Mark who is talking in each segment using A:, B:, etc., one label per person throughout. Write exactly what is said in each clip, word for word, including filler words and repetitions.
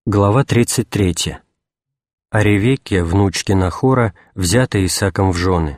A: Глава тридцать третья. О Ревекке, внучке Нахора, взятой Исаком в жены.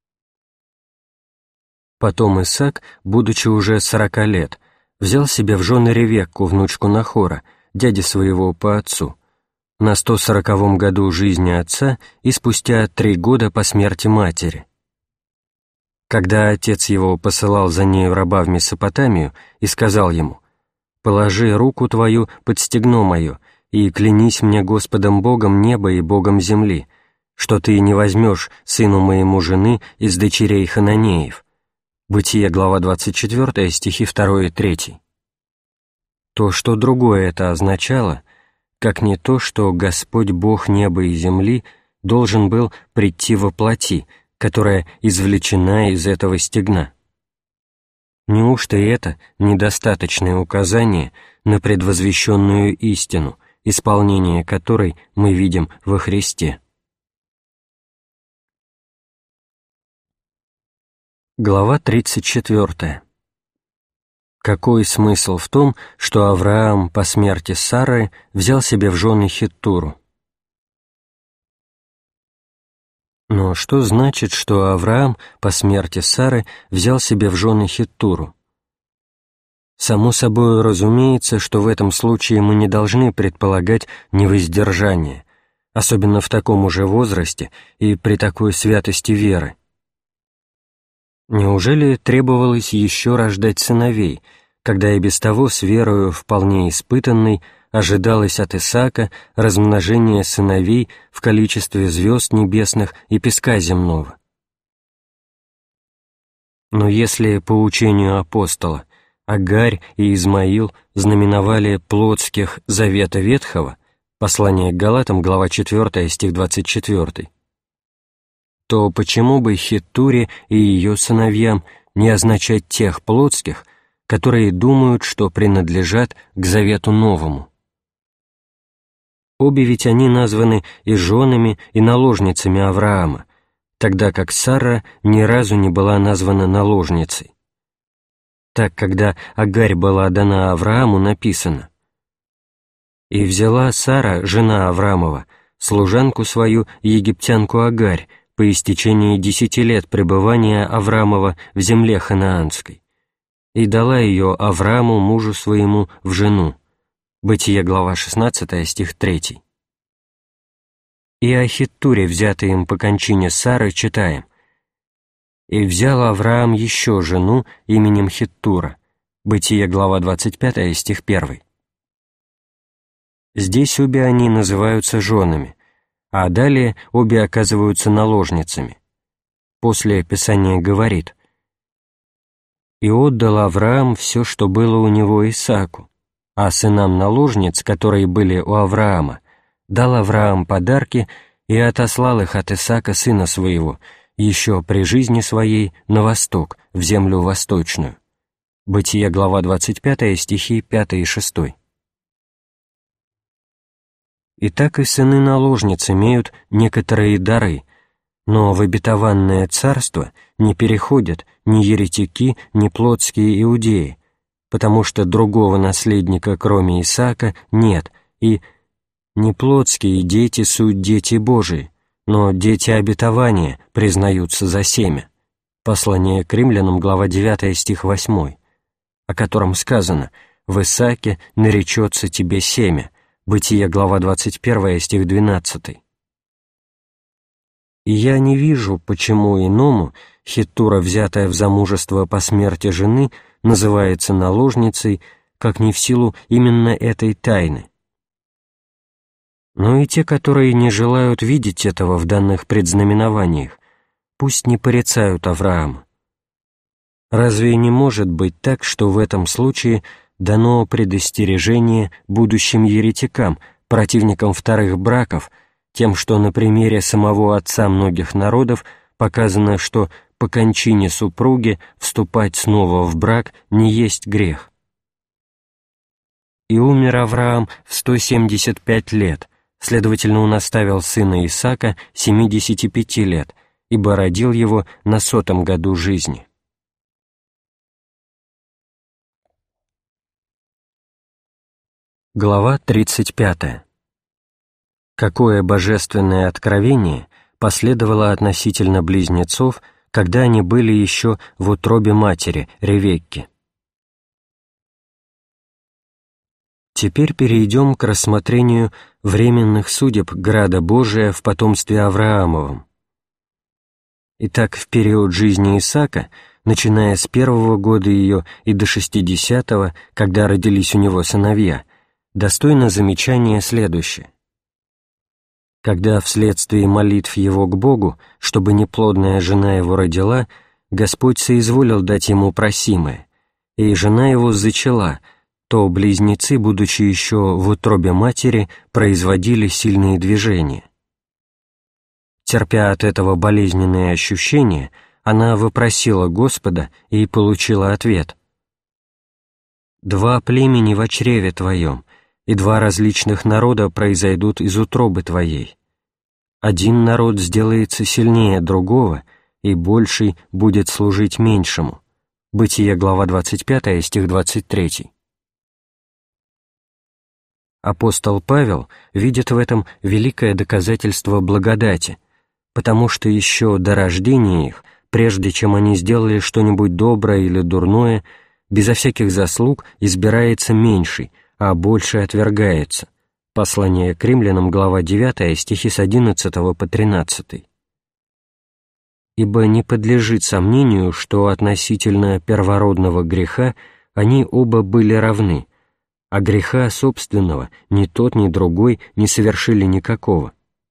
A: Потом Исак, будучи уже сорока лет, взял себе в жены Ревекку, внучку Нахора, дяди своего по отцу, на сто сороковом году жизни отца и спустя три года по смерти матери. Когда отец его посылал за нею раба в Месопотамию и сказал ему: «Положи руку твою под стегно мое, и клянись мне Господом Богом неба и Богом земли, что ты не возьмешь сыну моему жены из дочерей Хананеев». Бытие, глава двадцать четвёртая, стихи второй и третий. То, что другое это означало, как не то, что Господь Бог неба и земли должен был прийти во плоти, которая извлечена из этого стегна. Неужто это недостаточное указание на предвозвещенную истину, исполнение которой мы видим во Христе? Глава тридцать четвёртая. Какой смысл в том, что Авраам по смерти Сары взял себе в жены Хеттуру? Но что значит, что Авраам по смерти Сары взял себе в жены Хеттуру? Само собой разумеется, что в этом случае мы не должны предполагать невоздержание, особенно в таком уже возрасте и при такой святости веры. Неужели требовалось еще рождать сыновей, когда и без того с верою вполне испытанной ожидалось от Исаака размножение сыновей в количестве звезд небесных и песка земного? Но если по учению апостола Агарь и Измаил знаменовали плотских завета Ветхого, послание к Галатам, глава четвёртая, стих двадцать четвёртый, то почему бы Хеттуре и ее сыновьям не означать тех плотских, которые думают, что принадлежат к завету новому? Обе ведь они названы и женами, и наложницами Авраама, тогда как Сара ни разу не была названа наложницей. Так, когда Агарь была дана Аврааму, написано: «И взяла Сара, жена Авраамова, служанку свою, египтянку Агарь, по истечении десяти лет пребывания Авраамова в земле ханаанской, и дала ее Аврааму, мужу своему, в жену». Бытие, глава шестнадцатая, стих третий. И о Хеттуре, взятой им по кончине Сары, читаем: «И взял Авраам еще жену именем Хеттура». Бытие, глава двадцать пятая, стих первый. Здесь обе они называются женами, а далее обе оказываются наложницами. После Писание говорит: «И отдал Авраам все, что было у него Исааку, а сынам наложниц, которые были у Авраама, дал Авраам подарки и отослал их от Исаака сына своего, еще при жизни своей, на восток, в землю восточную». Бытие, глава двадцать пятая, стихи пятый и шестой. Итак, и сыны наложниц имеют некоторые дары, но в обетованное царство не переходят ни еретики, ни плотские иудеи, потому что другого наследника, кроме Исаака, нет, и не плотские дети суть дети Божии, но дети обетования признаются за семя. Послание к римлянам, глава девятая, стих восьмой, о котором сказано: «В Исааке наречется тебе семя». Бытие, глава двадцать первая, стих двенадцатый. И я не вижу, почему иному Хеттура, взятая в замужество по смерти жены, называется наложницей, как не в силу именно этой тайны. Но и те, которые не желают видеть этого в данных предзнаменованиях, пусть не порицают Авраама. Разве не может быть так, что в этом случае дано предостережение будущим еретикам, противникам вторых браков, тем, что на примере самого отца многих народов показано, что по кончине супруги вступать снова в брак не есть грех? «И умер Авраам в сто семьдесят пять лет, следовательно, он оставил сына Исаака семидесяти пяти лет, ибо родил его на сотом году жизни». Глава тридцать пятая. Какое божественное откровение последовало относительно близнецов, когда они были еще в утробе матери, Ревекки. Теперь перейдем к рассмотрению временных судеб града Божия в потомстве Авраамовом. Итак, в период жизни Исаака, начиная с первого года ее и до шестидесятого, когда родились у него сыновья, достойно замечания следующее. Когда вследствие молитв его к Богу, чтобы неплодная жена его родила, Господь соизволил дать ему просимое, и жена его зачала, то близнецы, будучи еще в утробе матери, производили сильные движения. Терпя от этого болезненные ощущения, она вопросила Господа и получила ответ. «Два племени во чреве твоем, и два различных народа произойдут из утробы твоей. Один народ сделается сильнее другого, и больший будет служить меньшему». Бытие, глава двадцать пятая, стих двадцать третий. Апостол Павел видит в этом великое доказательство благодати, потому что еще до рождения их, прежде чем они сделали что-нибудь доброе или дурное, безо всяких заслуг избирается меньший, а больший отвергается. Послание к римлянам, глава девятая, стихи с одиннадцатого по тринадцатый. «Ибо не подлежит сомнению, что относительно первородного греха они оба были равны, а греха собственного ни тот, ни другой не совершили никакого».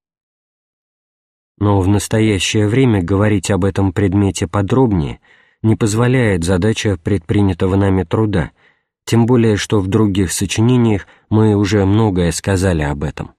A: Но в настоящее время говорить об этом предмете подробнее не позволяет задача предпринятого нами труда, тем более что в других сочинениях мы уже многое сказали об этом.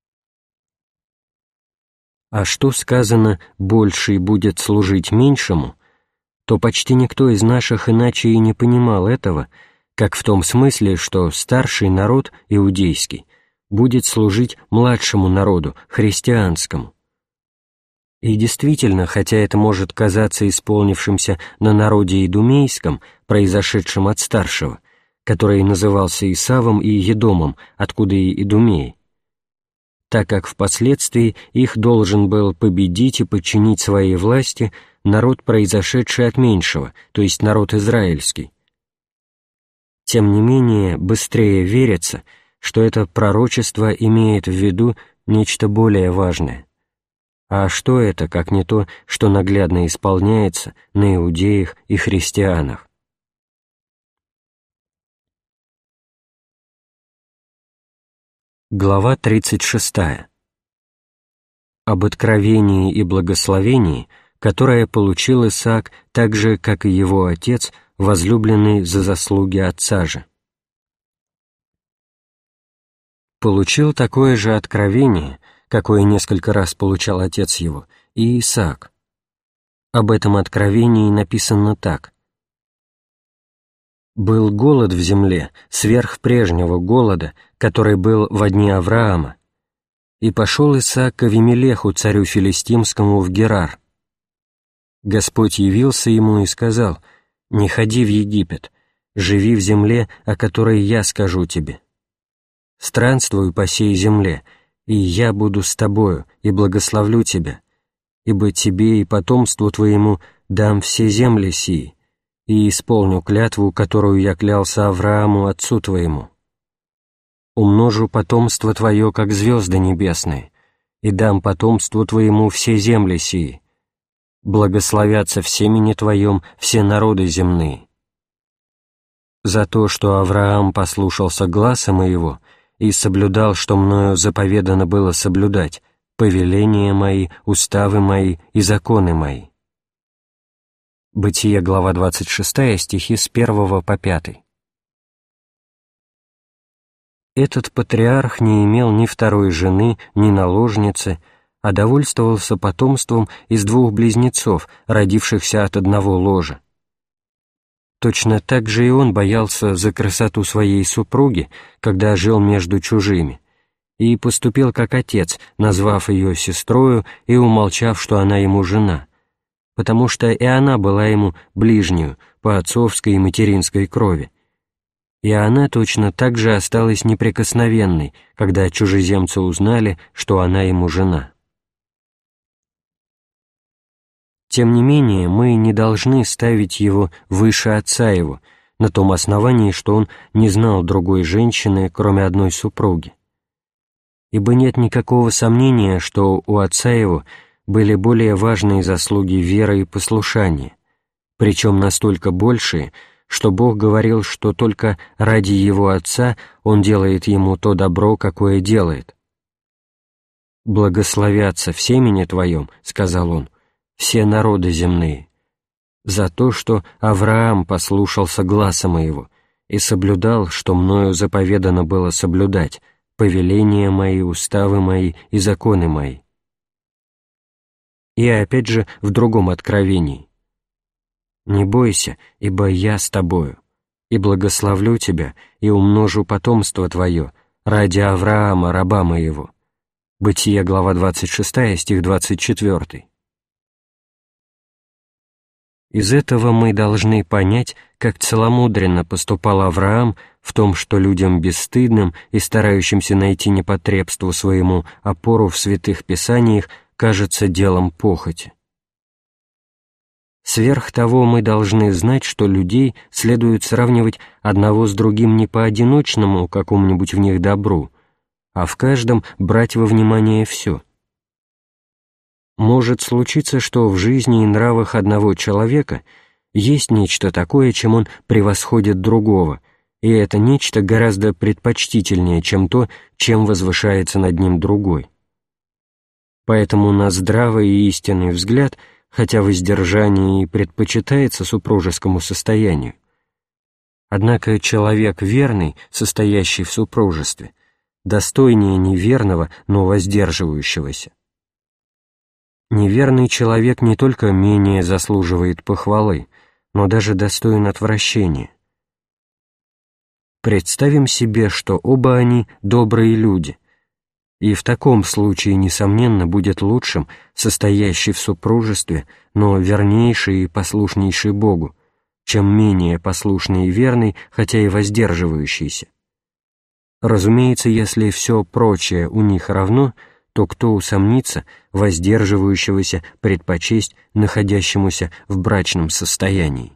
A: А что сказано «больший будет служить меньшему», то почти никто из наших иначе и не понимал этого, как в том смысле, что старший народ, иудейский, будет служить младшему народу, христианскому. И действительно, хотя это может казаться исполнившимся на народе идумейском, произошедшем от старшего, который назывался Исавом и Едомом, откуда и Идумеи, так как впоследствии их должен был победить и подчинить своей власти народ, произошедший от меньшего, то есть народ израильский. Тем не менее, быстрее верится, что это пророчество имеет в виду нечто более важное. А что это, как не то, что наглядно исполняется на иудеях и христианах? Глава тридцать шестая. Об откровении и благословении, которое получил Исаак так же, как и его отец, возлюбленный за заслуги отца же. Получил такое же откровение, какое несколько раз получал отец его, и Исаак. Об этом откровении написано так. «Был голод в земле, сверх прежнего голода, который был во дни Авраама, и пошел Исаак к Авимелеху, царю филистимскому, в Герар. Господь явился ему и сказал: „Не ходи в Египет, живи в земле, о которой я скажу тебе. Странствуй по сей земле, и я буду с тобою, и благословлю тебя, ибо тебе и потомству твоему дам все земли сии, и исполню клятву, которую я клялся Аврааму, отцу твоему. Умножу потомство твое, как звезды небесные, и дам потомству твоему все земли сии. Благословятся в семени твоем все народы земные. За то, что Авраам послушался гласа моего и соблюдал, что мною заповедано было соблюдать, повеления мои, уставы мои и законы мои». Бытие, глава двадцать шестая, стихи с первого по пятый. Этот патриарх не имел ни второй жены, ни наложницы, а довольствовался потомством из двух близнецов, родившихся от одного ложа. Точно так же и он боялся за красоту своей супруги, когда жил между чужими, и поступил как отец, назвав ее сестрою и умолчав, что она ему жена, потому что и она была ему ближнею по отцовской и материнской крови, и она точно так же осталась неприкосновенной, когда чужеземцы узнали, что она ему жена. Тем не менее, мы не должны ставить его выше отца его, на том основании, что он не знал другой женщины, кроме одной супруги. Ибо нет никакого сомнения, что у отца его были более важные заслуги веры и послушания, причем настолько большие, что Бог говорил, что только ради его отца он делает ему то добро, какое делает. «Благословятся в семени твоем, — сказал он, — все народы земные, за то, что Авраам послушался гласа моего и соблюдал, что мною заповедано было соблюдать, повеления мои, уставы мои и законы мои». И опять же в другом откровении: «Не бойся, ибо я с тобою, и благословлю тебя, и умножу потомство твое ради Авраама, раба моего». Бытие, глава двадцать шестая, стих двадцать четвёртый. Из этого мы должны понять, как целомудренно поступал Авраам в том, что людям бесстыдным и старающимся найти непотребству своему опору в святых писаниях кажется делом похоти. Сверх того, мы должны знать, что людей следует сравнивать одного с другим не по одиночному какому-нибудь в них добру, а в каждом брать во внимание все. Может случиться, что в жизни и нравах одного человека есть нечто такое, чем он превосходит другого, и это нечто гораздо предпочтительнее, чем то, чем возвышается над ним другой. Поэтому на здравый и истинный взгляд, хотя воздержание и предпочитается супружескому состоянию, однако человек верный, состоящий в супружестве, достойнее неверного, но воздерживающегося. Неверный человек не только менее заслуживает похвалы, но даже достоин отвращения. Представим себе, что оба они добрые люди, и в таком случае, несомненно, будет лучшим состоящий в супружестве, но вернейший и послушнейший Богу, чем менее послушный и верный, хотя и воздерживающийся. Разумеется, если все прочее у них равно, то кто усомнится воздерживающегося предпочесть находящемуся в брачном состоянии?